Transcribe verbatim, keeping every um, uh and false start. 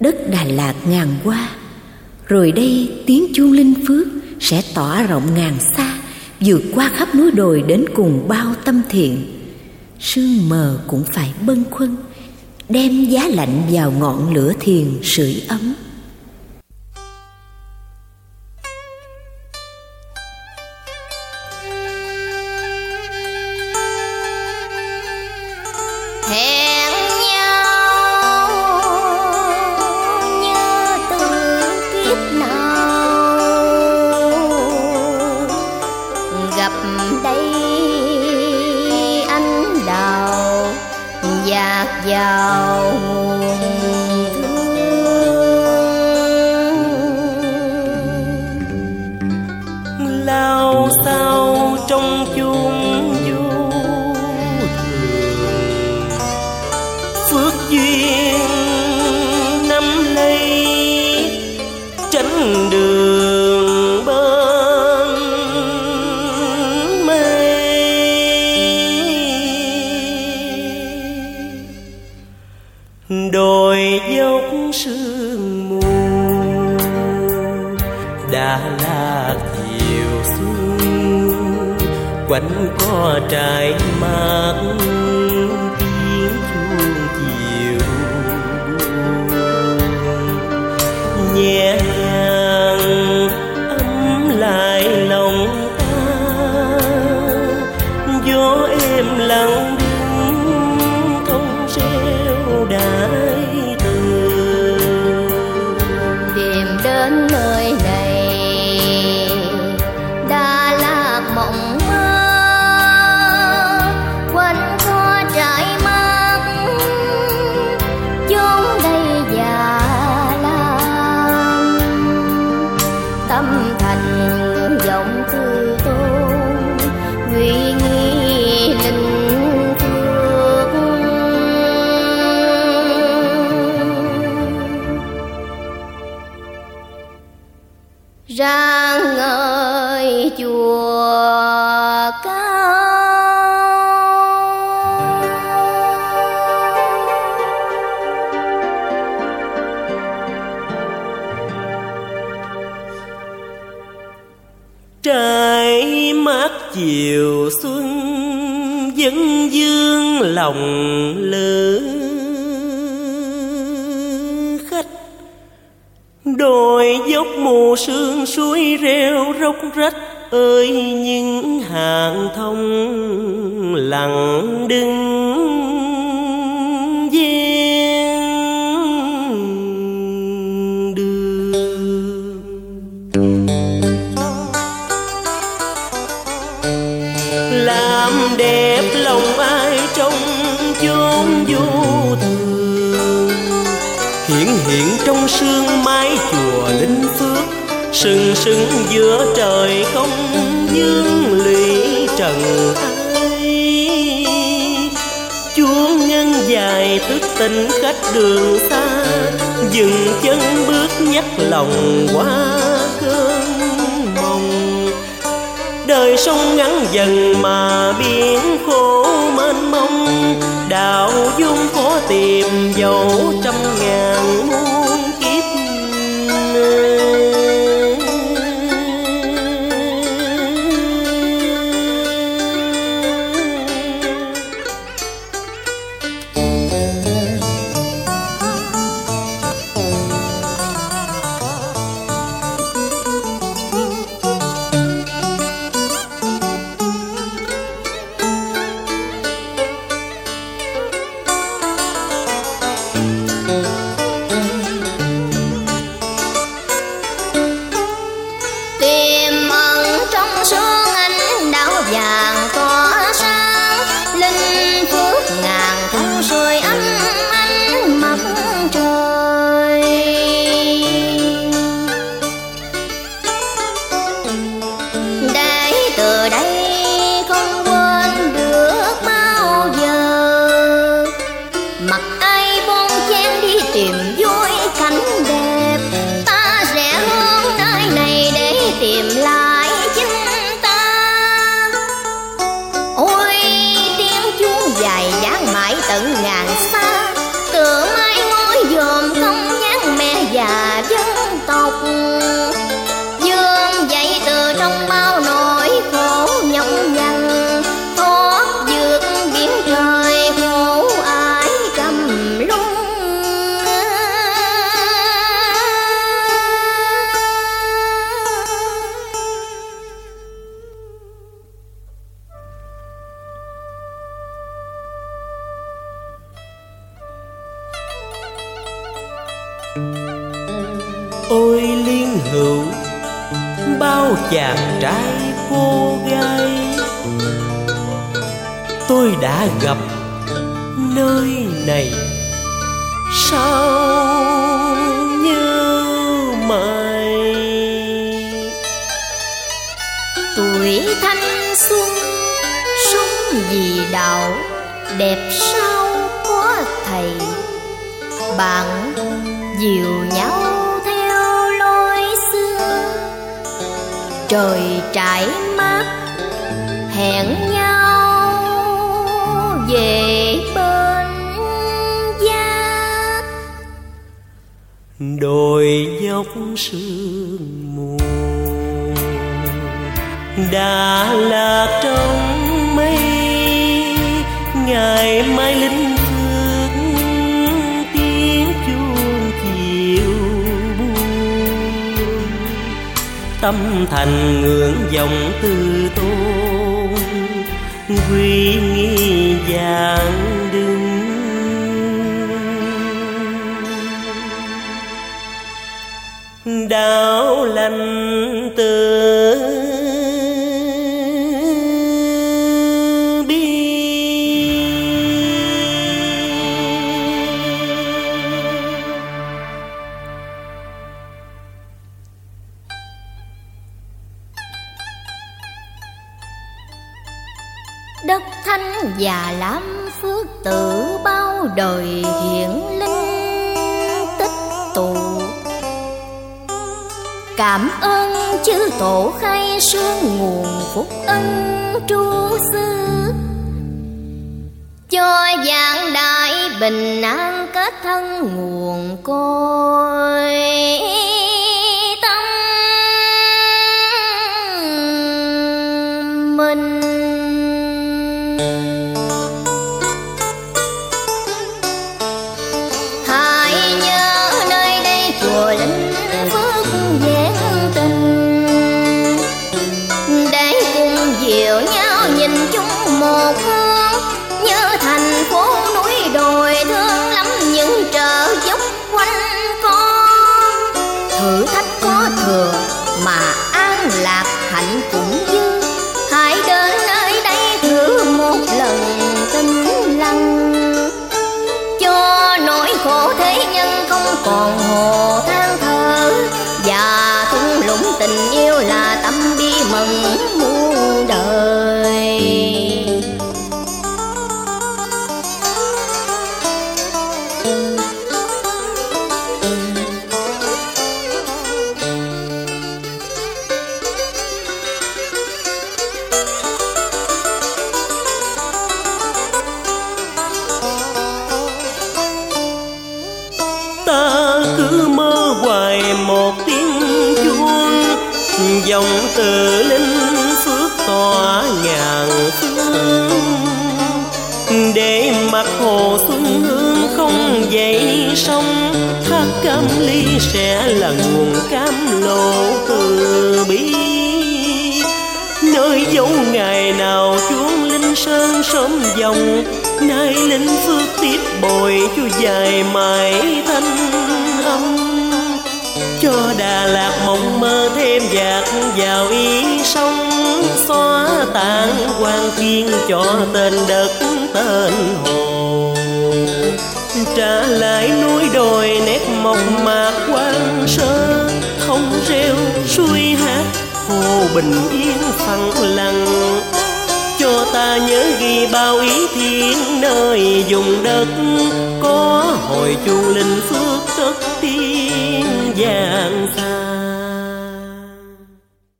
đất Đà Lạt ngàn hoa. Rồi đây tiếng chuông linh phước sẽ tỏa rộng ngàn xa, vượt qua khắp núi đồi đến cùng bao tâm thiện. Sương mờ cũng phải bâng khuâng, đem giá lạnh vào ngọn lửa thiền sưởi ấm. Vào lao sao trong chung vô thường, phước duyên nắm lấy tránh đường bên mây. Đồi dốc sương mù Đà Lạt chiều xuân, quanh co trải mát tiếng chuông chiều nhẹ nhàng ấm lại lòng ta. Gió êm lặng đứng thông reo đại từ, tìm đến nơi này Đà Lạt mộng mơ, quanh co trải mát chốn đây già lam. Tâm thành giọng từ tôn uy nghi linh phước. Rạng ngời chùa cao, trái mát chiều xuân dân dương lòng lữ khách. Đồi dốc mù sương suối reo róc rách ơi, những hàng thông lặng đứng ven đường. Làm đẹp lòng ai trong chốn vô thường, hiện hiện trong sương mái chùa linh phước. Sừng sững giữa trời không vương lụy trần ai. Chuông ngân dài thức tỉnh khách đường xa, dừng chân bước nhắc lòng qua cơn mộng. Đời sông ngắn dần mà biển khổ mênh mông, đạo dung khó tìm dẫu trăm ngàn muôn kiếp. Ôi liên hữu bao chàng trai cô gái, tôi đã gặp nơi này sao nhớ mãi. Tuổi thanh xuân sống vì đạo, đẹp sao có thầy. Bạn dìu nhau theo lối xưa, trời trải mát hẹn nhau về bên gia. Đồi dốc sương mù Đà Lạt trong mây, ngày mai linh phước tiếng chuông chiều buông. Tâm thành ngưỡng vọng từ tôn, quy nghi vàng đứng. Đạo lành từ đất thanh và làm phước tự bao đời hiện linh tích tụ. Cảm ơn chư tổ khai sương nguồn phúc ân trú xứ, cho vạn đại bình an kết thân nguồn cội tâm mình. Hãy nhớ nơi đây chùa Linh Phước vẹn tình, để cùng dìu nhau nhìn chung một hướng. Nhớ thành phố núi đồi thương lắm những trở dốc quanh con. Thử thách có thừa mà an lạc hạnh cũng dư. Hãy đến nơi đây thử một lần tinh lặng, cho nỗi khổ thế nhân không còn hồ than thở. Và thung lũng tình yêu là tâm bi mừng muôn đời. Ta cứ mơ hoài một tiếng chuông, dòng từ linh phước tỏa ngàn phương. Để mặt hồ xuân hương không dậy sóng, thác cam ly sẽ là nguồn cam lộ từ bi. Nơi dấu ngày nào chuông linh sơn sớm dòng, nay linh phước tiếp bồi cho dài mãi thanh âm. Cho Đà Lạt mộng mơ thêm dạt vào ý sông, xóa tan quan thiên cho tên đất tên hồ. Trả lại núi đồi nét mộc mạc quang sơ, thông reo suy hát hồ bình yên phẳng lặng. Cho ta nhớ ghi bao ý thiên nơi vùng đất, có hồi chuông linh phước cất tiếng vang xa.